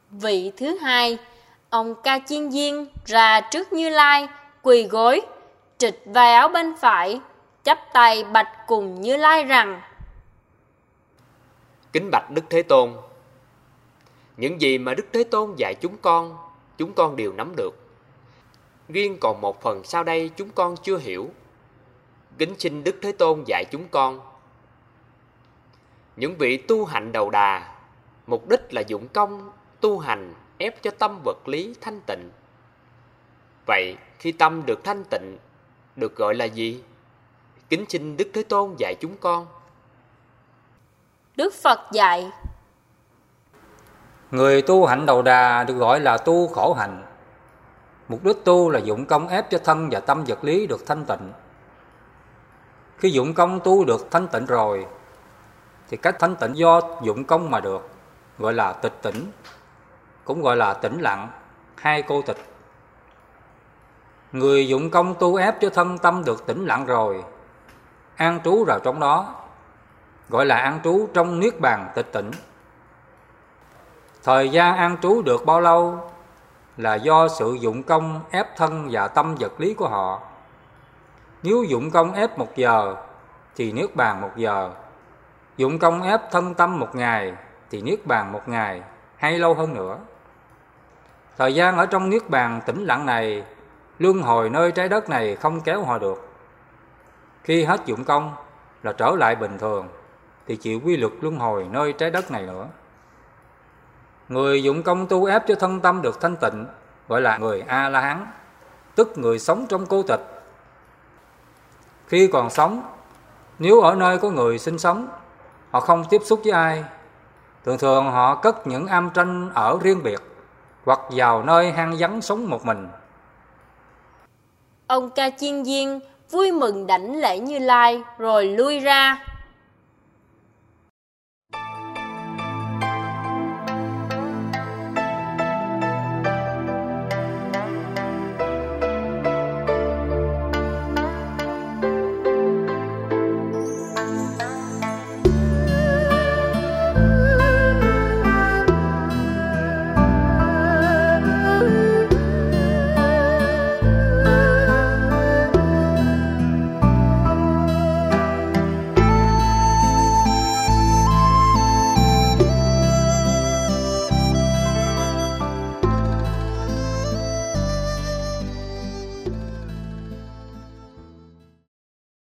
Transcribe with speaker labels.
Speaker 1: Vị thứ hai, ông Ca Chiên Diên ra trước Như Lai, quỳ gối, trịch vai áo bên phải, chắp tay bạch cùng Như Lai rằng:
Speaker 2: Kính bạch Đức Thế Tôn, những gì mà Đức Thế Tôn dạy chúng con đều nắm được. Riêng còn một phần sau đây chúng con chưa hiểu. Kính xin Đức Thế Tôn dạy chúng con. Những vị tu hành đầu đà, mục đích là dụng công tu hành ép cho tâm vật lý thanh tịnh. Vậy khi tâm được thanh tịnh, được gọi là gì? Kính xin Đức Thế Tôn dạy chúng con.
Speaker 1: Đức Phật dạy:
Speaker 3: Người tu hạnh đầu đà được gọi là tu khổ hạnh. Mục đích tu là dụng công ép cho thân và tâm vật lý được thanh tịnh. Khi dụng công tu được thanh tịnh rồi, thì cách thanh tịnh do dụng công mà được, gọi là tịch tỉnh, cũng gọi là tĩnh lặng, hai cô tịch. Người dụng công tu ép cho thân tâm được tĩnh lặng rồi, an trú vào trong đó, gọi là an trú trong niết bàn tịch tỉnh. Thời gian an trú được bao lâu là do sự dụng công ép thân và tâm vật lý của họ. Nếu dụng công ép 1 giờ thì niết bàn 1 giờ, dụng công ép thân tâm 1 ngày thì niết bàn 1 ngày, hay lâu hơn nữa. Thời gian ở trong niết bàn tĩnh lặng này, luân hồi nơi trái đất này không kéo họ được. Khi hết dụng công là trở lại bình thường, thì chịu quy luật luân hồi nơi trái đất này nữa. Người dụng công tu ép cho thân tâm được thanh tịnh gọi là người A-la-hán, tức người sống trong cô tịch. Khi còn sống, nếu ở nơi có người sinh sống, họ không tiếp xúc với ai. Thường họ cất những am tranh ở riêng biệt, hoặc vào nơi hang vắng sống một mình.
Speaker 1: Ông Ca Chiên Diên vui mừng đảnh lễ Như Lai rồi lui ra.